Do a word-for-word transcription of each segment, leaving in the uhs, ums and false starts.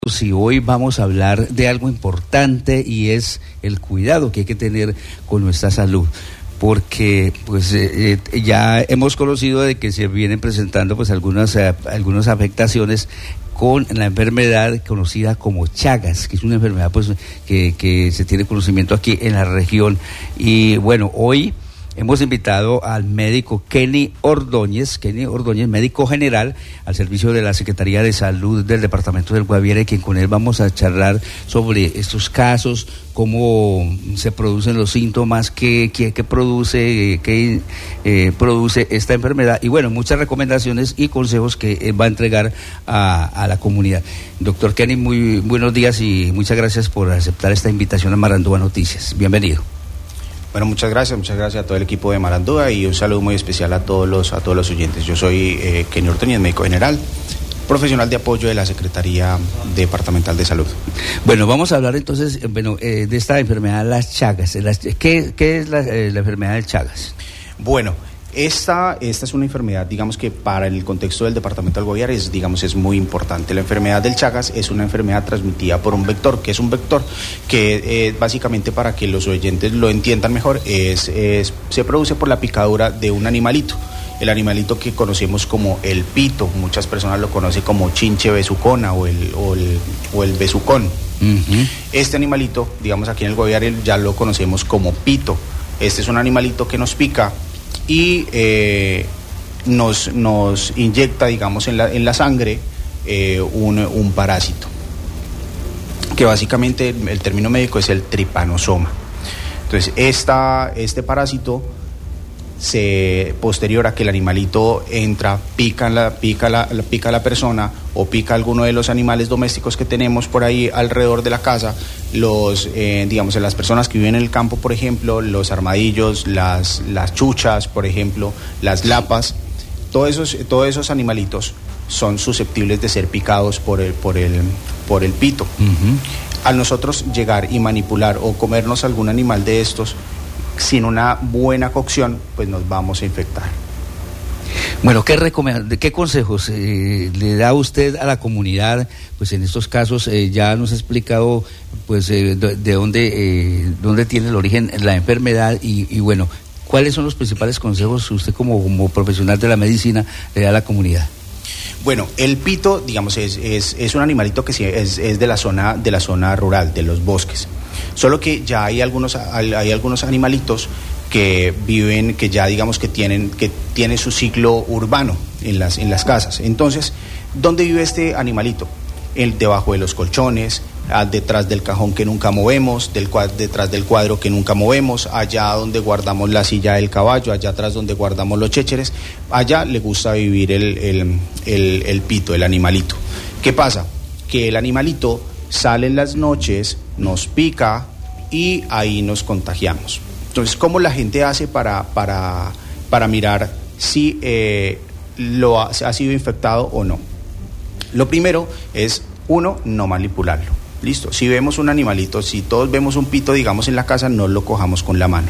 Si hoy vamos a hablar de algo importante y es el cuidado que hay que tener con nuestra salud, porque pues eh, eh, ya hemos conocido de que se vienen presentando pues algunas eh, algunas afectaciones con la enfermedad conocida como Chagas, que es una enfermedad pues que, que se tiene conocimiento aquí en la región. Y bueno, hoy hemos invitado al médico Kenny Ordóñez, Kenny Ordóñez, médico general al servicio de la Secretaría de Salud del Departamento del Guaviare, quien con él vamos a charlar sobre estos casos, cómo se producen los síntomas, qué, qué, qué produce, qué eh, produce esta enfermedad y bueno, muchas recomendaciones y consejos que eh, va a entregar a, a la comunidad. Doctor Kenny, muy buenos días y muchas gracias por aceptar esta invitación a Marandúa Noticias. Bienvenido. Bueno, muchas gracias, muchas gracias a todo el equipo de Marandúa y un saludo muy especial a todos los a todos los oyentes. Yo soy eh, Kenny Ordóñez, médico general, profesional de apoyo de la Secretaría Departamental de Salud. Bueno, vamos a hablar entonces bueno, eh, de esta enfermedad, las Chagas. Las, ¿qué, ¿Qué es la, eh, la enfermedad del Chagas? Bueno, Esta, esta es una enfermedad, digamos que para el contexto del departamento del Guaviare es, digamos, es muy importante. La enfermedad del Chagas es una enfermedad transmitida por un vector, que es un vector que eh, básicamente para que los oyentes lo entiendan mejor, es, es, se produce por la picadura de un animalito. El animalito que conocemos como el pito, muchas personas lo conocen como chinche besucona o el, o el, o el besucón. Uh-huh. Este animalito, digamos aquí en el Guaviare ya lo conocemos como pito. Este es un animalito que nos pica y eh, nos, nos inyecta, digamos, en la, en la sangre eh, un, un parásito, que básicamente el, el término médico es el tripanosoma. Entonces, esta, este parásito, se, posterior a que el animalito entra, pica la, pica, la, pica la persona o pica alguno de los animales domésticos que tenemos por ahí alrededor de la casa, los, eh, digamos, las personas que viven en el campo, por ejemplo, los armadillos, las, las chuchas, por ejemplo, las lapas, todos esos, todos esos animalitos son susceptibles de ser picados por el, por el, por el pito. Uh-huh. Al nosotros llegar y manipular o comernos algún animal de estos, sin una buena cocción, pues nos vamos a infectar. Bueno, ¿qué recomend- qué consejos eh, le da usted a la comunidad? Pues en estos casos eh, ya nos ha explicado pues eh, de, de dónde eh, dónde tiene el origen la enfermedad y, y bueno, ¿cuáles son los principales consejos que usted como, como profesional de la medicina le da a la comunidad? Bueno, el pito, digamos, es, es, es un animalito que es, es de la zona de la zona rural, de los bosques. Solo que ya hay algunos hay algunos animalitos que viven, que ya digamos que tienen que tienen su ciclo urbano en las en las casas. Entonces, ¿dónde vive este animalito? El, debajo de los colchones, detrás del cajón que nunca movemos, del, detrás del cuadro que nunca movemos, allá donde guardamos la silla del caballo, allá atrás donde guardamos los chécheres, allá le gusta vivir el, el, el, el pito, el animalito. ¿Qué pasa? Que el animalito sale en las noches, nos pica y ahí nos contagiamos. Entonces, ¿cómo la gente hace para, para, para mirar si eh, lo ha, ha sido infectado o no? Lo primero es, uno, no manipularlo. Listo, si vemos un animalito, si todos vemos un pito, digamos, en la casa, no lo cojamos con la mano.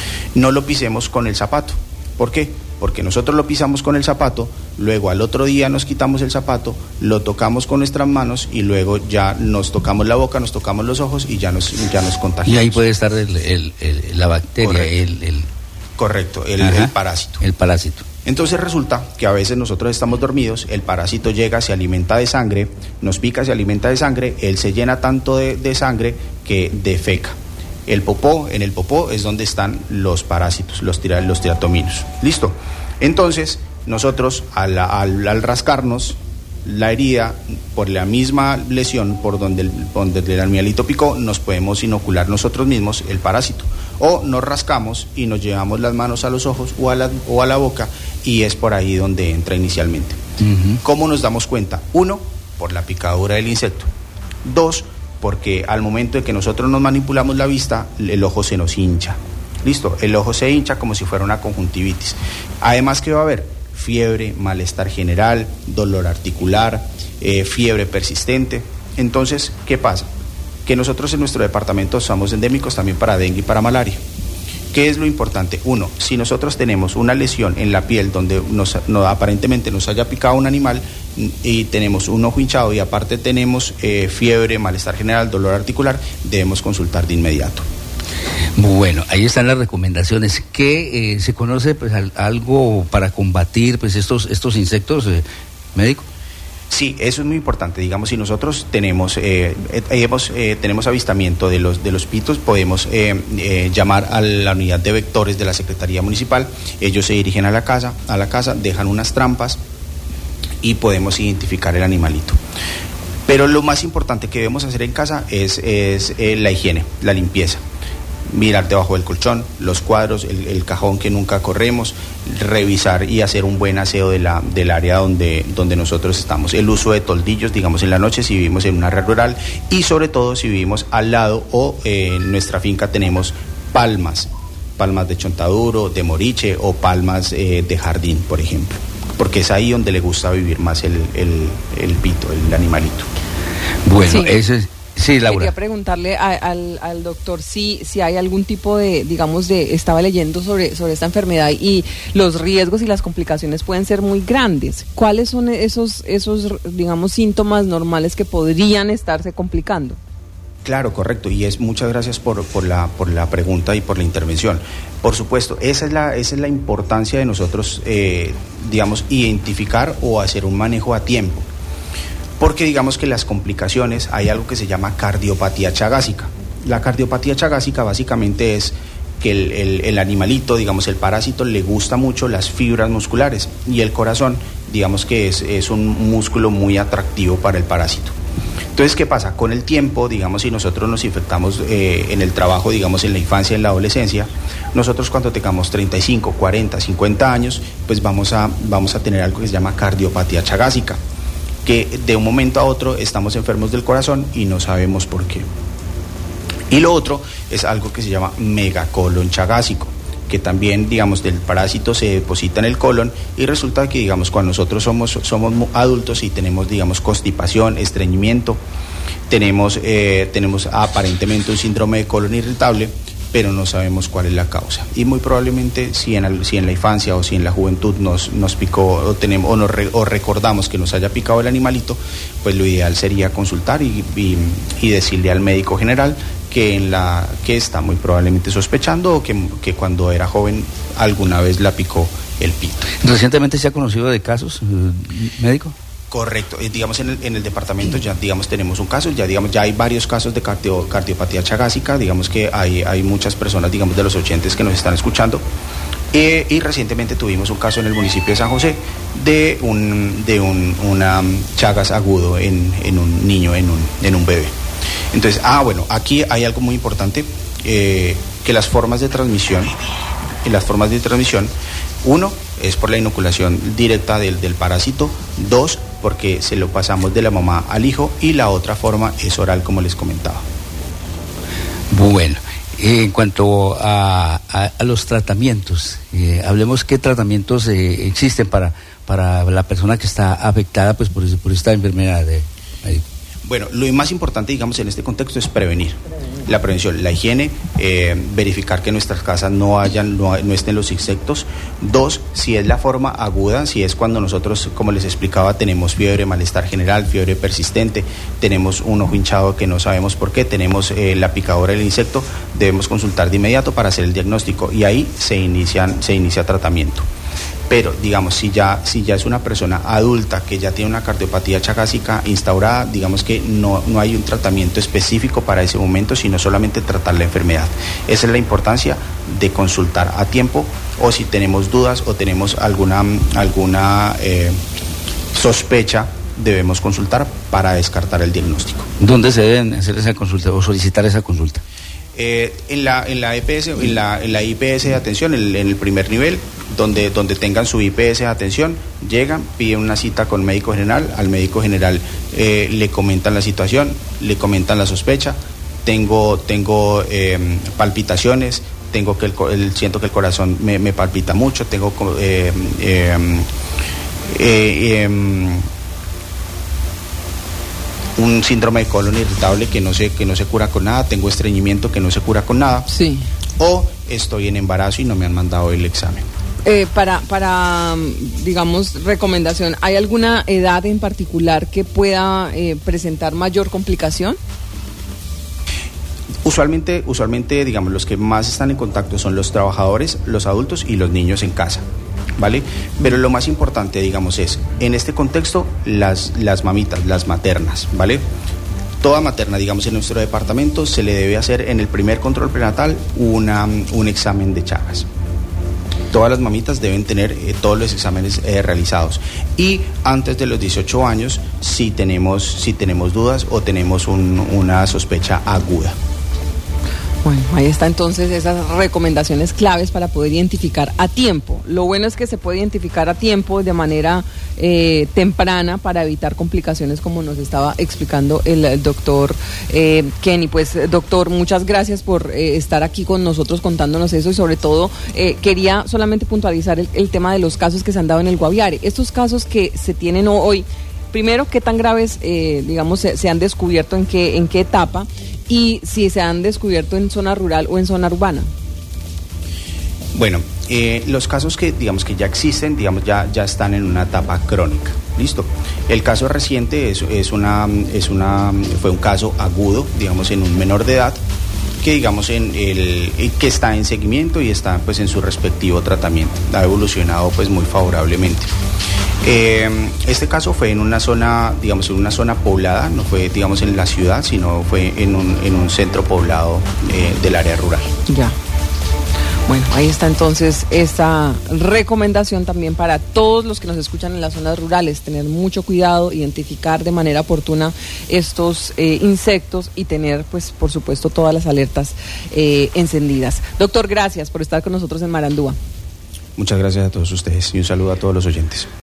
No lo pisemos con el zapato. ¿Por qué? Porque nosotros lo pisamos con el zapato, luego al otro día nos quitamos el zapato, lo tocamos con nuestras manos y luego ya nos tocamos la boca, nos tocamos los ojos y ya nos, ya nos contagiamos. Y ahí puede estar el, el, el, la bacteria, correcto, el, el... correcto el, el parásito. El parásito. Entonces resulta que a veces nosotros estamos dormidos, el parásito llega, se alimenta de sangre, nos pica, se alimenta de sangre, él se llena tanto de, de sangre que defeca. El popó, en el popó es donde están los parásitos, los, tira, los tiratominos. ¿Listo? Entonces, nosotros al, al, al rascarnos la herida, por la misma lesión por donde el, donde el animalito picó, nos podemos inocular nosotros mismos el parásito. O nos rascamos y nos llevamos las manos a los ojos o a la, o a la boca y es por ahí donde entra inicialmente. Uh-huh. ¿Cómo nos damos cuenta? Uno, por la picadura del insecto. Dos, porque al momento de que nosotros nos manipulamos la vista, el ojo se nos hincha. ¿Listo? El ojo se hincha como si fuera una conjuntivitis. Además, ¿qué va a haber? Fiebre, malestar general, dolor articular, eh, fiebre persistente. Entonces, ¿qué pasa? Que nosotros en nuestro departamento somos endémicos también para dengue y para malaria. ¿Qué es lo importante? Uno, si nosotros tenemos una lesión en la piel donde nos, no, aparentemente nos haya picado un animal, y tenemos un ojo hinchado y aparte tenemos eh, fiebre, malestar general, dolor articular, debemos consultar de inmediato. Bueno, ahí están las recomendaciones. ¿Qué eh, se conoce pues al, algo para combatir pues estos estos insectos, eh, médico? Sí, eso es muy importante. Digamos, si nosotros tenemos eh, eh, hemos, eh, tenemos avistamiento de los de los pitos, podemos eh, eh, llamar a la unidad de vectores de la Secretaría Municipal. Ellos se dirigen a la casa, a la casa, dejan unas trampas y podemos identificar el animalito. Pero lo más importante que debemos hacer en casa es, es eh, la higiene, la limpieza. Mirar debajo del colchón, los cuadros, el, el cajón que nunca corremos, revisar y hacer un buen aseo de la, del área donde, donde nosotros estamos. El uso de toldillos, digamos, en la noche si vivimos en una área rural y sobre todo si vivimos al lado o eh, en nuestra finca tenemos palmas, palmas de chontaduro, de moriche o palmas eh, de jardín, por ejemplo, porque es ahí donde le gusta vivir más el, el, el pito, el animalito. Bueno, sí. eso es... Sí, Laura. Quería preguntarle a, al, al doctor si, si hay algún tipo de, digamos, de, estaba leyendo sobre, sobre esta enfermedad y los riesgos y las complicaciones pueden ser muy grandes. ¿Cuáles son esos, esos, digamos, síntomas normales que podrían estarse complicando? Claro, correcto, y es muchas gracias por, por, la, por la pregunta y por la intervención. Por supuesto, esa es la, esa es la importancia de nosotros, eh, digamos, identificar o hacer un manejo a tiempo. Porque digamos que las complicaciones, hay algo que se llama cardiopatía chagásica. La cardiopatía chagásica básicamente es que el, el, el animalito, digamos el parásito, le gusta mucho las fibras musculares y el corazón, digamos que es, es un músculo muy atractivo para el parásito. Entonces, ¿qué pasa? Con el tiempo, digamos, si nosotros nos infectamos eh, en el trabajo, digamos, en la infancia, en la adolescencia, nosotros cuando tengamos treinta y cinco, cuarenta, cincuenta años, pues vamos a, vamos a tener algo que se llama cardiopatía chagásica, que de un momento a otro estamos enfermos del corazón y no sabemos por qué. Y lo otro es algo que se llama megacolon chagásico, que también, digamos, del parásito se deposita en el colon y resulta que, digamos, cuando nosotros somos, somos adultos y tenemos, digamos, constipación, estreñimiento, tenemos, eh, tenemos aparentemente un síndrome de colon irritable, pero no sabemos cuál es la causa. Y muy probablemente si en, si en la infancia o si en la juventud nos, nos picó o, tenemos, o, nos re, o recordamos que nos haya picado el animalito, pues lo ideal sería consultar y, y, y decirle al médico general que, en la, que está muy probablemente sospechando o que, que cuando era joven alguna vez la picó el pito. ¿Recientemente se ha conocido de casos, médico? Correcto, eh, digamos en el, en el departamento ya digamos tenemos un caso, ya digamos ya hay varios casos de cardio, cardiopatía chagásica, digamos que hay, hay muchas personas, digamos, de los oyentes que nos están escuchando, eh, y recientemente tuvimos un caso en el municipio de San José de un de un una chagas agudo en, en un niño, en un, en un bebé. Entonces, ah bueno, aquí hay algo muy importante, eh, que las formas de transmisión, y las formas de transmisión, uno es por la inoculación directa del, del parásito, dos porque se lo pasamos de la mamá al hijo y la otra forma es oral, como les comentaba. Bueno, eh, en cuanto a, a, a los tratamientos, eh, hablemos qué tratamientos eh, existen para, para la persona que está afectada pues por, por esta enfermedad de médico. Bueno, lo más importante, digamos, en este contexto es prevenir. La prevención, la higiene, eh, verificar que en nuestras casas no hayan, no, no estén los insectos. Dos, si es la forma aguda, si es cuando nosotros, como les explicaba, tenemos fiebre, malestar general, fiebre persistente, tenemos un ojo hinchado que no sabemos por qué, tenemos eh, la picadura del insecto, debemos consultar de inmediato para hacer el diagnóstico y ahí se inician, se inicia tratamiento. Pero, digamos, si ya, si ya es una persona adulta que ya tiene una cardiopatía chagásica instaurada, digamos que no, no hay un tratamiento específico para ese momento, sino solamente tratar la enfermedad. Esa es la importancia de consultar a tiempo, o si tenemos dudas o tenemos alguna, alguna eh, sospecha, debemos consultar para descartar el diagnóstico. ¿Dónde se deben hacer esa consulta o solicitar esa consulta? Eh, en la en la E P S, en la en la I P S de atención, en el, en el primer nivel, donde donde tengan su I P S de atención, llegan, piden una cita con médico general, al médico general eh, le comentan la situación, le comentan la sospecha, tengo tengo eh, palpitaciones, tengo que el, el siento que el corazón me, me palpita mucho, tengo eh, eh, eh, eh, un síndrome de colon irritable que no se que no se cura con nada, tengo estreñimiento que no se cura con nada, sí, o estoy en embarazo y no me han mandado el examen. Eh, para, para, digamos, recomendación, ¿hay alguna edad en particular que pueda eh, presentar mayor complicación? Usualmente, usualmente, digamos, los que más están en contacto son los trabajadores, los adultos y los niños en casa, ¿vale? Pero lo más importante, digamos, es, en este contexto, las, las mamitas, las maternas, ¿vale? Toda materna, digamos, en nuestro departamento se le debe hacer en el primer control prenatal una, un examen de Chagas. Todas las mamitas deben tener eh, todos los exámenes eh, realizados. Y antes de los dieciocho años, si tenemos, si tenemos dudas o tenemos un, una sospecha aguda. Bueno, ahí está entonces esas recomendaciones claves para poder identificar a tiempo. Lo bueno es que se puede identificar a tiempo de manera eh, temprana para evitar complicaciones, como nos estaba explicando el, el doctor eh, Kenny. Pues doctor, muchas gracias por eh, estar aquí con nosotros contándonos eso, y sobre todo eh, quería solamente puntualizar el, el tema de los casos que se han dado en el Guaviare. Estos casos que se tienen hoy, primero, ¿qué tan graves, eh, digamos, se, se han descubierto, en qué, en qué etapa? Y si se han descubierto en zona rural o en zona urbana. Bueno, eh, los casos que, digamos, que ya existen, digamos, ya, ya están en una etapa crónica. Listo. El caso reciente es, es una, es una, fue un caso agudo, digamos, en un menor de edad, que digamos en el que está en seguimiento y está pues en su respectivo tratamiento. Ha evolucionado pues muy favorablemente. Eh, este caso fue en una zona, digamos, en una zona poblada, no fue, digamos, en la ciudad, sino fue en un, en un centro poblado eh, del área rural. Ya. Bueno, ahí está entonces esta recomendación también para todos los que nos escuchan en las zonas rurales: tener mucho cuidado, identificar de manera oportuna estos eh, insectos y tener, pues, por supuesto, todas las alertas eh, encendidas. Doctor, gracias por estar con nosotros en Marandúa. Muchas gracias a todos ustedes y un saludo a todos los oyentes.